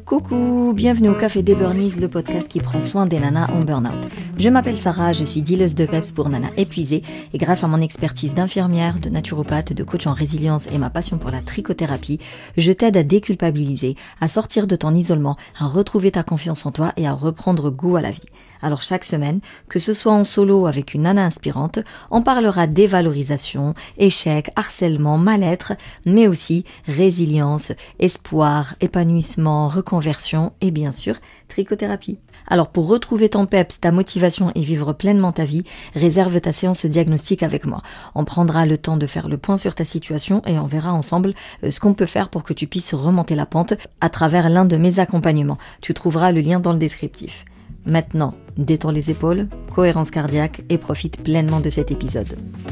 Coucou, bienvenue au Café des Burnies, le podcast qui prend soin des nanas en burn-out. Je m'appelle Sarah, je suis dealeuse de peps pour nanas épuisées et grâce à mon expertise d'infirmière, de naturopathe, de coach en résilience et ma passion pour la trichothérapie, je t'aide à déculpabiliser, à sortir de ton isolement, à retrouver ta confiance en toi et à reprendre goût à la vie. Alors chaque semaine, que ce soit en solo avec une nana inspirante, on parlera dévalorisation, échec, harcèlement, mal-être, mais aussi résilience, espoir, épanouissement, reconversion et bien sûr trichothérapie. Alors pour retrouver ton peps, ta motivation et vivre pleinement ta vie, réserve ta séance diagnostic avec moi. On prendra le temps de faire le point sur ta situation et on verra ensemble ce qu'on peut faire pour que tu puisses remonter la pente à travers l'un de mes accompagnements. Tu trouveras le lien dans le descriptif. Maintenant, détends les épaules, cohérence cardiaque et profite pleinement de cet épisode.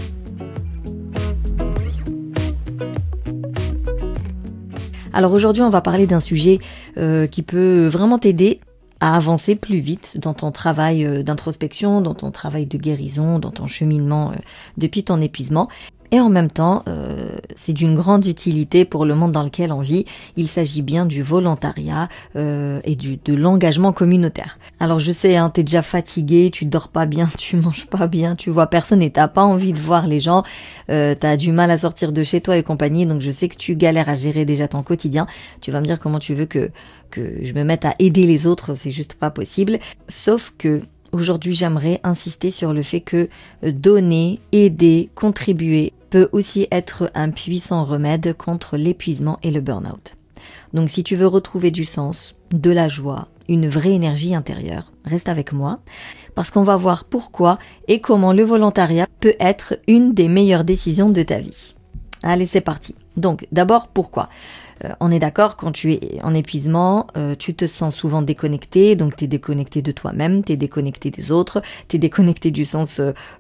Alors aujourd'hui, on va parler d'un sujet qui peut vraiment t'aider à avancer plus vite dans ton travail d'introspection, dans ton travail de guérison, dans ton cheminement depuis ton épuisement. Et en même temps, c'est d'une grande utilité pour le monde dans lequel on vit. Il s'agit bien du volontariat et de l'engagement communautaire. Alors je sais, t'es déjà fatigué, tu dors pas bien, tu manges pas bien, tu vois personne et t'as pas envie de voir les gens, t'as du mal à sortir de chez toi et compagnie, donc je sais que tu galères à gérer déjà ton quotidien. Tu vas me dire comment tu veux que je me mette à aider les autres, c'est juste pas possible. Sauf que aujourd'hui, j'aimerais insister sur le fait que donner, aider, contribuer peut aussi être un puissant remède contre l'épuisement et le burn-out. Donc si tu veux retrouver du sens, de la joie, une vraie énergie intérieure, reste avec moi parce qu'on va voir pourquoi et comment le volontariat peut être une des meilleures décisions de ta vie. Allez, c'est parti. Donc d'abord, pourquoi ? On est d'accord, quand tu es en épuisement, tu te sens souvent déconnecté, donc tu es déconnecté de toi-même, tu es déconnecté des autres, tu es déconnecté du sens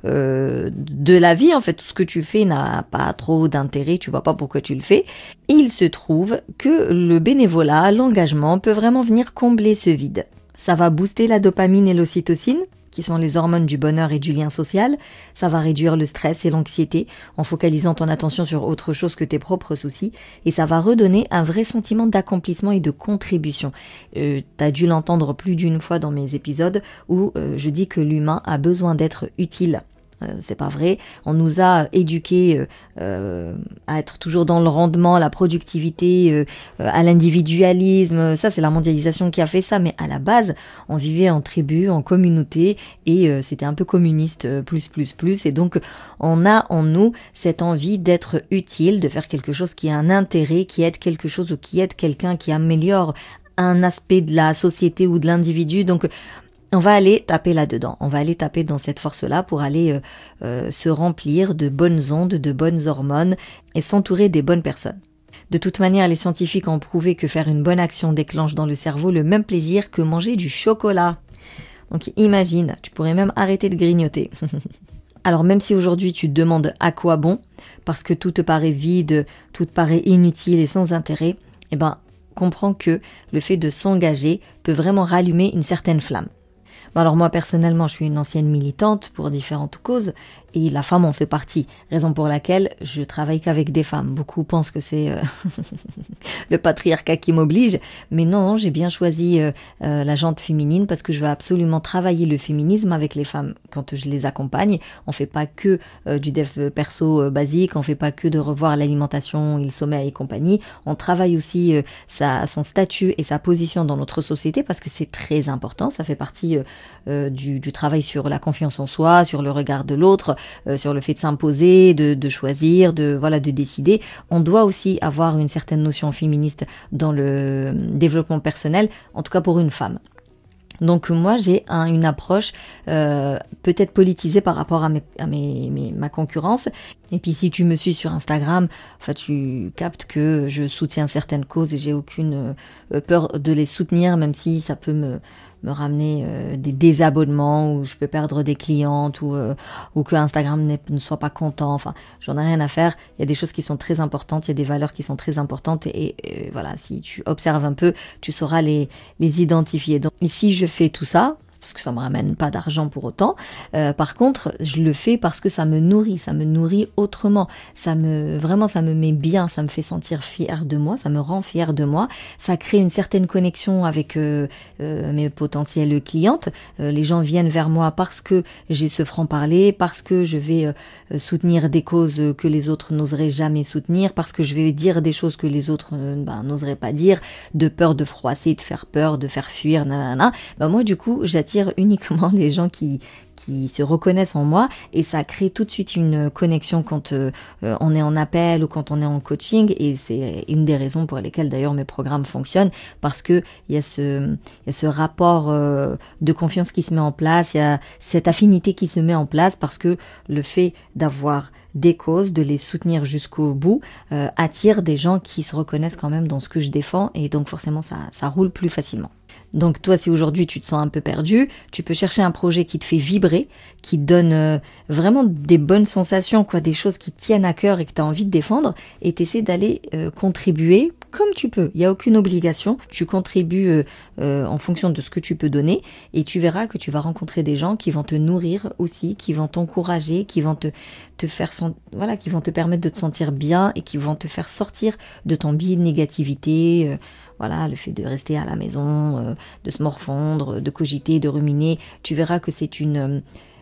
de la vie. En fait, tout ce que tu fais n'a pas trop d'intérêt, tu vois pas pourquoi tu le fais. Et il se trouve que le bénévolat, l'engagement peut vraiment venir combler ce vide. Ça va booster la dopamine et l'ocytocine, qui sont les hormones du bonheur et du lien social. Ça va réduire le stress et l'anxiété en focalisant ton attention sur autre chose que tes propres soucis. Et ça va redonner un vrai sentiment d'accomplissement et de contribution. T'as dû l'entendre plus d'une fois dans mes épisodes où je dis que l'humain a besoin d'être utile. C'est pas vrai. On nous a éduqués à être toujours dans le rendement, la productivité, à l'individualisme. Ça, c'est la mondialisation qui a fait ça. Mais à la base, on vivait en tribu, en communauté, et c'était un peu communiste, plus. Et donc, on a en nous cette envie d'être utile, de faire quelque chose qui a un intérêt, qui aide quelque chose ou qui aide quelqu'un, qui améliore un aspect de la société ou de l'individu. Donc, on va aller taper là-dedans, on va aller taper dans cette force-là pour aller se remplir de bonnes ondes, de bonnes hormones et s'entourer des bonnes personnes. De toute manière, les scientifiques ont prouvé que faire une bonne action déclenche dans le cerveau le même plaisir que manger du chocolat. Donc imagine, tu pourrais même arrêter de grignoter. Alors même si aujourd'hui tu te demandes à quoi bon, parce que tout te paraît vide, tout te paraît inutile et sans intérêt, comprends que le fait de s'engager peut vraiment rallumer une certaine flamme. Alors moi personnellement je suis une ancienne militante pour différentes causes et la femme en fait partie, raison pour laquelle je travaille qu'avec des femmes. Beaucoup pensent que c'est le patriarcat qui m'oblige, mais non, j'ai bien choisi la jante féminine parce que je veux absolument travailler le féminisme avec les femmes quand je les accompagne. On fait pas que du dev perso basique, on fait pas que de revoir l'alimentation et le sommeil et compagnie, on travaille aussi son statut et sa position dans notre société parce que c'est très important, ça fait partie du travail sur la confiance en soi, sur le regard de l'autre, sur le fait de s'imposer, de choisir, de décider. On doit aussi avoir une certaine notion féministe dans le développement personnel, en tout cas pour une femme. Donc moi j'ai une approche peut-être politisée par rapport à ma concurrence. Et puis si tu me suis sur Instagram, tu captes que je soutiens certaines causes et j'ai aucune peur de les soutenir, même si ça peut me ramener des désabonnements ou je peux perdre des clientes ou que Instagram ne soit pas content. J'en ai rien à faire. Il y a des choses qui sont très importantes, il y a des valeurs qui sont très importantes et voilà, si tu observes un peu, tu sauras les identifier. Donc ici je fais tout ça parce que ça me ramène pas d'argent pour autant. Par contre, je le fais parce que ça me nourrit autrement. Ça me met bien, ça me fait sentir fière de moi, ça me rend fière de moi. Ça crée une certaine connexion avec mes potentielles clientes. Les gens viennent vers moi parce que j'ai ce franc-parler, parce que je vais soutenir des causes que les autres n'oseraient jamais soutenir, parce que je vais dire des choses que les autres n'oseraient pas dire, de peur de froisser, de faire peur, de faire fuir, nanana. Moi, du coup, j'attire uniquement les gens qui se reconnaissent en moi, et ça crée tout de suite une connexion quand on est en appel ou quand on est en coaching, et c'est une des raisons pour lesquelles d'ailleurs mes programmes fonctionnent, parce que il y a ce rapport de confiance qui se met en place, il y a cette affinité qui se met en place, parce que le fait d'avoir des causes, de les soutenir jusqu'au bout, attire des gens qui se reconnaissent quand même dans ce que je défends, et donc forcément ça roule plus facilement. Donc toi, si aujourd'hui tu te sens un peu perdu, tu peux chercher un projet qui te fait vibrer, qui te donne vraiment des bonnes sensations, des choses qui te tiennent à cœur et que tu as envie de défendre, et t'essaies d'aller contribuer comme tu peux. Il n'y a aucune obligation, tu contribues en fonction de ce que tu peux donner, et tu verras que tu vas rencontrer des gens qui vont te nourrir aussi, qui vont t'encourager, qui vont te faire qui vont te permettre de te sentir bien et qui vont te faire sortir de ton biais de négativité. Le fait de rester à la maison, de se morfondre, de cogiter, de ruminer, tu verras que c'est une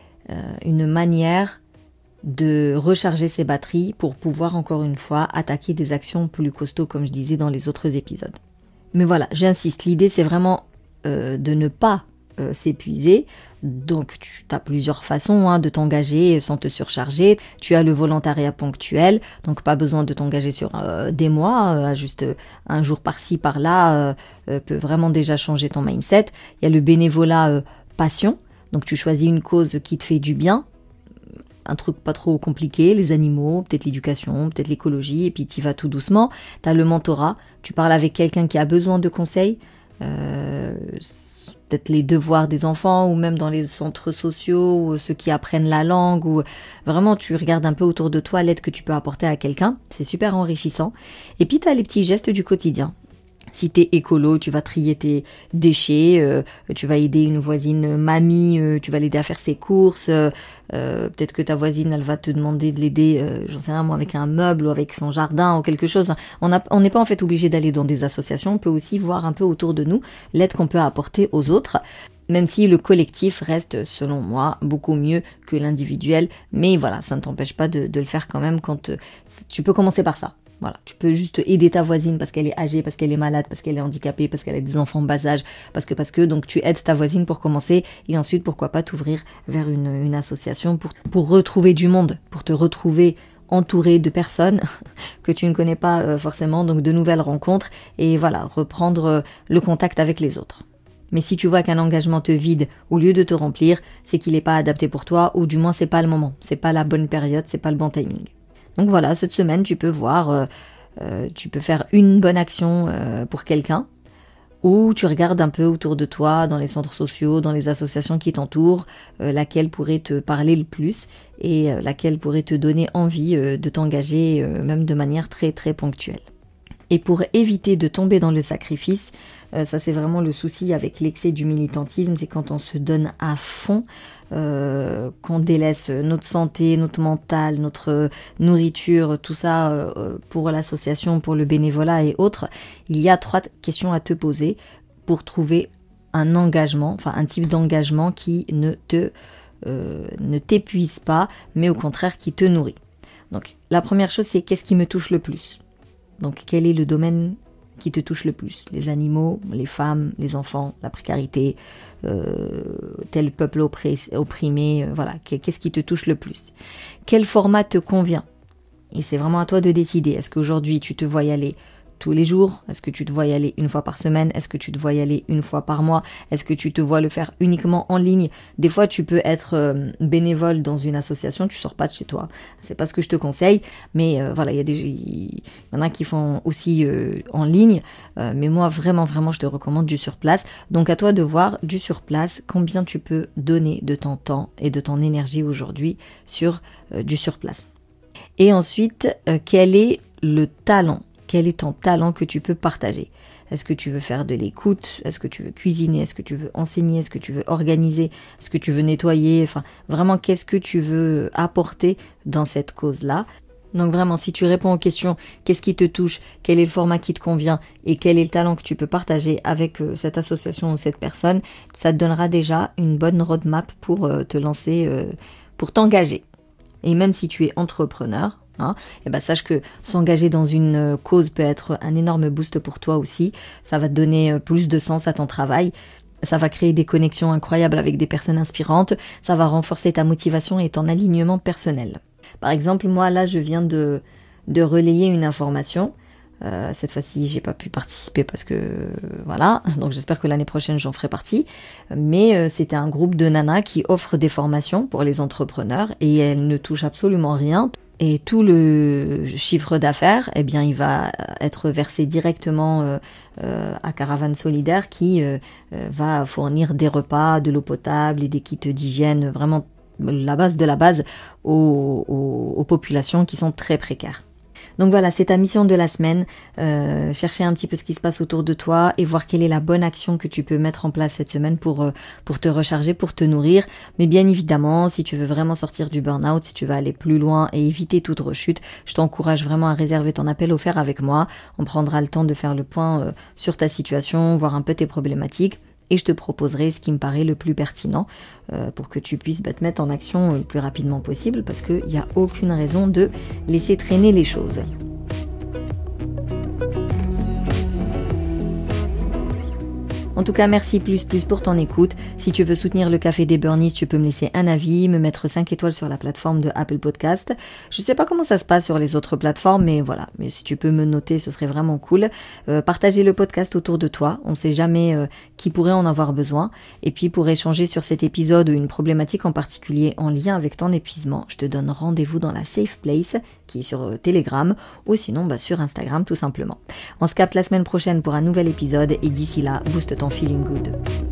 manière de recharger ses batteries pour pouvoir encore une fois attaquer des actions plus costauds, comme je disais dans les autres épisodes. Mais voilà, j'insiste, l'idée c'est vraiment de ne pas s'épuiser. Donc tu as plusieurs façons de t'engager sans te surcharger. Tu as le volontariat ponctuel, donc pas besoin de t'engager sur des mois, juste un jour par-ci par-là peut vraiment déjà changer ton mindset. Il y a le bénévolat passion, donc tu choisis une cause qui te fait du bien, un truc pas trop compliqué, les animaux, peut-être l'éducation, peut-être l'écologie, et puis tu y vas tout doucement. Tu as le mentorat, tu parles avec quelqu'un qui a besoin de conseils, peut-être les devoirs des enfants, ou même dans les centres sociaux, ou ceux qui apprennent la langue, ou vraiment tu regardes un peu autour de toi l'aide que tu peux apporter à quelqu'un, c'est super enrichissant. Et puis tu as les petits gestes du quotidien. Si t'es écolo, tu vas trier tes déchets, tu vas aider une voisine mamie, tu vas l'aider à faire ses courses, peut-être que ta voisine, elle va te demander de l'aider, j'en sais rien moi, avec un meuble ou avec son jardin ou quelque chose. On n'est pas en fait obligé d'aller dans des associations, on peut aussi voir un peu autour de nous l'aide qu'on peut apporter aux autres, même si le collectif reste, selon moi, beaucoup mieux que l'individuel. Mais voilà, ça ne t'empêche pas de le faire quand même quand tu peux commencer par ça. Voilà, tu peux juste aider ta voisine parce qu'elle est âgée, parce qu'elle est malade, parce qu'elle est handicapée, parce qu'elle a des enfants bas âge, parce que donc tu aides ta voisine pour commencer, et ensuite pourquoi pas t'ouvrir vers une association pour retrouver du monde, pour te retrouver entouré de personnes que tu ne connais pas forcément, donc de nouvelles rencontres, et voilà, reprendre le contact avec les autres. Mais si tu vois qu'un engagement te vide au lieu de te remplir, c'est qu'il n'est pas adapté pour toi, ou du moins c'est pas le moment, c'est pas la bonne période, c'est pas le bon timing. Donc voilà, cette semaine, tu peux voir, tu peux faire une bonne action pour quelqu'un, ou tu regardes un peu autour de toi, dans les centres sociaux, dans les associations qui t'entourent, laquelle pourrait te parler le plus, et laquelle pourrait te donner envie de t'engager, même de manière très très ponctuelle. Et pour éviter de tomber dans le sacrifice, ça c'est vraiment le souci avec l'excès du militantisme, c'est quand on se donne à fond, qu'on délaisse notre santé, notre mental, notre nourriture, tout ça pour l'association, pour le bénévolat et autres. Il y a 3 questions à te poser pour trouver un engagement, enfin un type d'engagement qui ne t'épuise pas, mais au contraire qui te nourrit. Donc la première chose, c'est qu'est-ce qui me touche le plus ? Donc quel est le domaine qui te touche le plus ? Les animaux, les femmes, les enfants, la précarité, tel peuple opprimé, voilà, qu'est-ce qui te touche le plus ? Quel format te convient ? Et c'est vraiment à toi de décider. Est-ce qu'aujourd'hui tu te vois y aller tous les jours ? Est-ce que tu te vois y aller une fois par semaine ? Est-ce que tu te vois y aller une fois par mois ? Est-ce que tu te vois le faire uniquement en ligne ? Des fois, tu peux être bénévole dans une association, tu sors pas de chez toi. C'est pas ce que je te conseille, mais voilà, il y en a qui font aussi en ligne, mais moi, vraiment, je te recommande du sur place. Donc, à toi de voir du sur place, combien tu peux donner de ton temps et de ton énergie aujourd'hui sur du sur place. Et ensuite, quel est le talent ? Quel est ton talent que tu peux partager ? Est-ce que tu veux faire de l'écoute? Est-ce que tu veux cuisiner? Est-ce que tu veux enseigner? Est-ce que tu veux organiser? Est-ce que tu veux nettoyer? Enfin, vraiment, qu'est-ce que tu veux apporter dans cette cause-là? Donc vraiment, si tu réponds aux questions, qu'est-ce qui te touche, quel est le format qui te convient et quel est le talent que tu peux partager avec cette association ou cette personne, ça te donnera déjà une bonne roadmap pour te lancer, pour t'engager. Et même si tu es entrepreneur, et ben sache que s'engager dans une cause peut être un énorme boost pour toi aussi. Ça va te donner plus de sens à ton travail. Ça va créer des connexions incroyables avec des personnes inspirantes. Ça va renforcer ta motivation et ton alignement personnel. Par exemple, moi là, je viens de relayer une information. Cette fois-ci, j'ai pas pu participer parce que voilà. Donc j'espère que l'année prochaine, j'en ferai partie. Mais c'était un groupe de nanas qui offre des formations pour les entrepreneurs et elles ne touchent absolument rien. Et tout le chiffre d'affaires, eh bien, il va être versé directement à Caravane Solidaire qui va fournir des repas, de l'eau potable et des kits d'hygiène, vraiment la base de la base aux populations qui sont très précaires. Donc voilà, c'est ta mission de la semaine, chercher un petit peu ce qui se passe autour de toi et voir quelle est la bonne action que tu peux mettre en place cette semaine pour te recharger, pour te nourrir. Mais bien évidemment, si tu veux vraiment sortir du burn-out, si tu veux aller plus loin et éviter toute rechute, je t'encourage vraiment à réserver ton appel offert avec moi. On prendra le temps de faire le point sur ta situation, voir un peu tes problématiques. Et je te proposerai ce qui me paraît le plus pertinent pour que tu puisses te mettre en action le plus rapidement possible parce qu'il n'y a aucune raison de laisser traîner les choses. En tout cas, merci plus pour ton écoute. Si tu veux soutenir le Café des Burnies, tu peux me laisser un avis, me mettre 5 étoiles sur la plateforme de Apple Podcast. Je sais pas comment ça se passe sur les autres plateformes, mais voilà. Mais si tu peux me noter, ce serait vraiment cool. Partager le podcast autour de toi. On sait jamais qui pourrait en avoir besoin. Et puis, pour échanger sur cet épisode ou une problématique en particulier en lien avec ton épuisement, je te donne rendez-vous dans la Safe Place, qui est sur Telegram, ou sinon sur Instagram tout simplement. On se capte la semaine prochaine pour un nouvel épisode et d'ici là, booste ton feeling good.